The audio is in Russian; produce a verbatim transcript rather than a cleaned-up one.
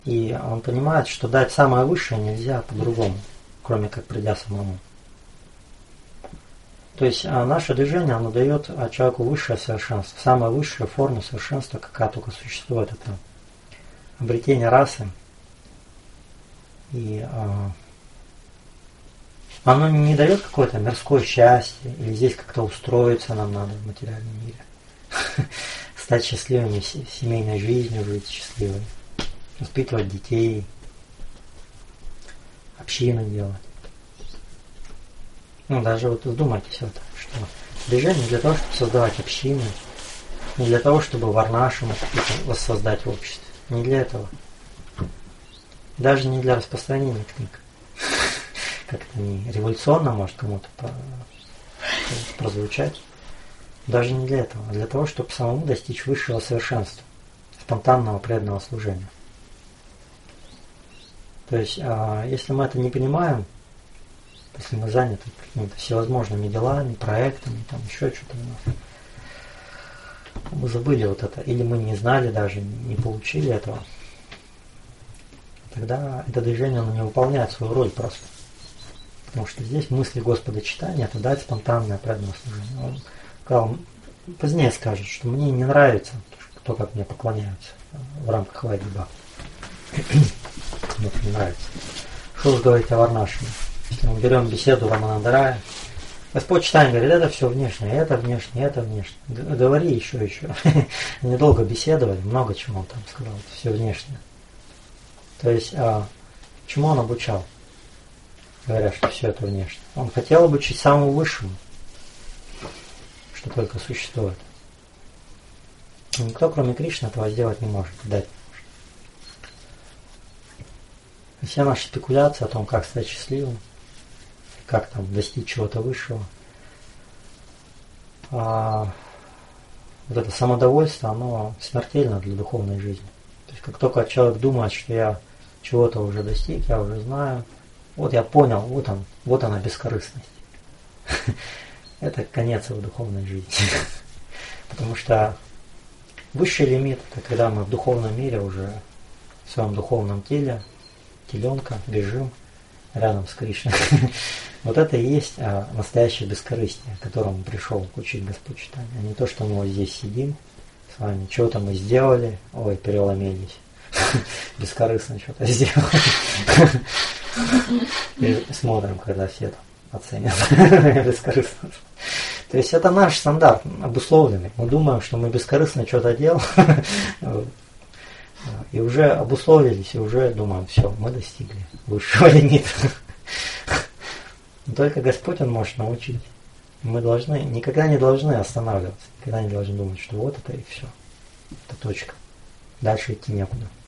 И он понимает, что дать самое высшее нельзя по-другому, кроме как придя самому. То есть а наше движение, оно дает человеку высшее совершенство. Самая высшая форма совершенства, какая только существует, это обретение расы. И а, оно не дает какое-то мирское счастье, или здесь как-то устроиться нам надо в материальном мире. Стать счастливыми, семейной жизнью жить счастливой, воспитывать детей, общину делать. Ну, даже вот вдумайтесь в это, что движение для того, чтобы создавать общины, не для того, чтобы варнашему воссоздать в обществе, не для этого. Даже не для распространения книг. Как-то не революционно может кому-то прозвучать. Даже не для этого, а для того, чтобы самому достичь высшего совершенства, спонтанного преданного служения. То есть, если мы это не понимаем, если мы заняты какими-то всевозможными делами, проектами, там еще что-то у нас, мы забыли вот это, или мы не знали даже, не получили этого, тогда это движение оно не выполняет свою роль просто. Потому что здесь мысли Господа читания это дать спонтанное преданное служение. Он сказал, позднее скажет, что мне не нравится то, как мне поклоняются в рамках Вайдиба. Мне это не нравится. Что вы говорите о Варнашине? Если мы берем беседу Раманандарая, Господь читание говорит, это все внешнее, это внешнее, это внешнее. Говори еще, еще. Недолго беседовали, много чего он там сказал, это все внешнее. То есть, а, чему он обучал? Говоря, что все это внешне. Он хотел обучить самому высшему, что только существует. И никто, кроме Кришны, этого сделать не может, дать не может. И все наши спекуляции о том, как стать счастливым, как там достичь чего-то высшего, а вот это самодовольство, оно смертельно для духовной жизни. То есть как только человек думает, что я чего-то уже достиг, я уже знаю, вот я понял, вот он, вот она бескорыстность. Это конец его духовной жизни. Потому что высший лимит, это когда мы в духовном мире уже, в своем духовном теле, теленка, бежим рядом с Кришной. Вот это и есть а, настоящее бескорыстие, к которому пришел учить Господь читания. А не то, что мы вот здесь сидим с вами, что-то мы сделали, ой, переломились. Бескорыстно что-то сделали. И смотрим, когда все это оценят. Бескорыстно. То есть это наш стандарт обусловленный. Мы думаем, что мы бескорыстно что-то делаем. И уже обусловились, и уже думаем, все, мы достигли высшего лимита. Только Господь, Он может научить. Мы должны, никогда не должны останавливаться, никогда не должны думать, что вот это и все. Это точка. Дальше идти некуда.